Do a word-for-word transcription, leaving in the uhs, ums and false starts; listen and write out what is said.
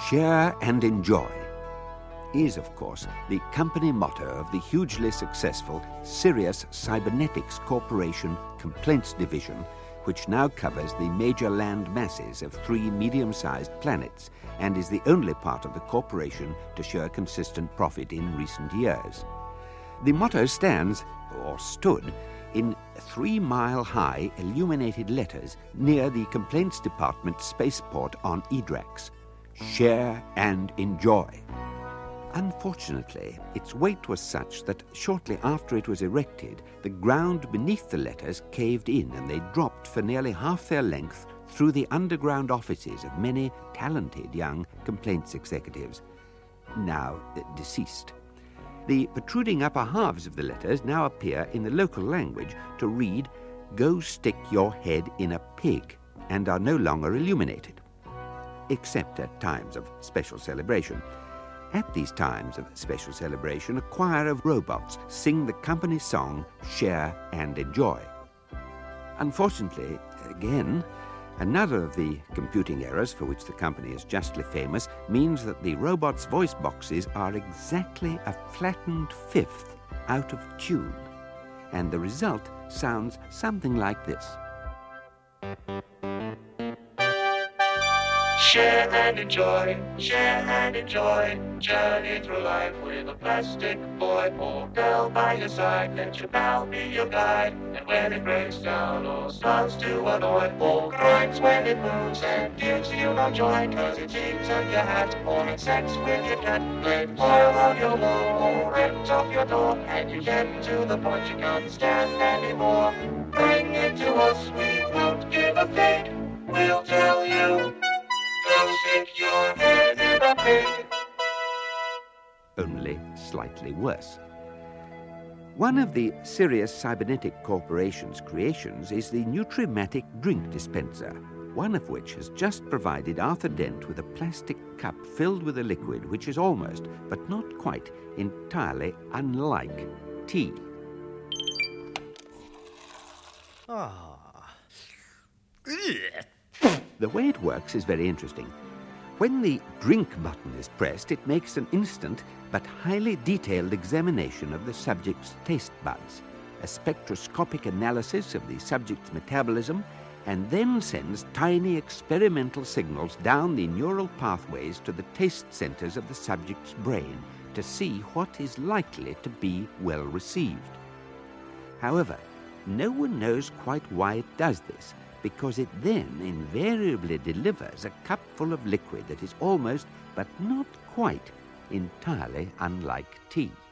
Share and enjoy is, of course, the company motto of the hugely successful Sirius Cybernetics Corporation Complaints Division, which now covers the major land masses of three medium-sized planets and is the only part of the corporation to show a consistent profit in recent years. The motto stands, or stood, in three-mile-high illuminated letters near the Complaints Department spaceport on Edrax. Share and enjoy. Unfortunately, its weight was such that shortly after it was erected, the ground beneath the letters caved in and they dropped for nearly half their length through the underground offices of many talented young complaints executives, now uh, deceased. The protruding upper halves of the letters now appear in the local language to read, "Go stick your head in a pig," and are no longer illuminated, except at times of special celebration. At these times of special celebration, a choir of robots sing the company song, Share and Enjoy. Unfortunately, again, another of the computing errors for which the company is justly famous means that the robots' voice boxes are exactly a flattened fifth out of tune, and the result sounds something like this. Share and enjoy, share and enjoy. Journey through life with a plastic boy or girl by your side. Let your pal be your guide. And when it breaks down or starts to annoy, or grinds when it moves and gives you no joy, cause it eats at your hat or it sex with your cat, let pile on your lawn or rent off your door, and you get to the point you can't stand anymore. Bring it to us, we won't give a fig. We'll tell you. Go stick your head in a pig. Only slightly worse. One of the Sirius Cybernetic Corporation's creations is the Nutrimatic drink dispenser, one of which has just provided Arthur Dent with a plastic cup filled with a liquid which is almost, but not quite, entirely unlike tea. Ah. The way it works is very interesting. When the drink button is pressed, it makes an instant but highly detailed examination of the subject's taste buds, a spectroscopic analysis of the subject's metabolism, and then sends tiny experimental signals down the neural pathways to the taste centers of the subject's brain to see what is likely to be well received. However, no one knows quite why it does this, because it then invariably delivers a cup full of liquid that is almost, but not quite, entirely unlike tea.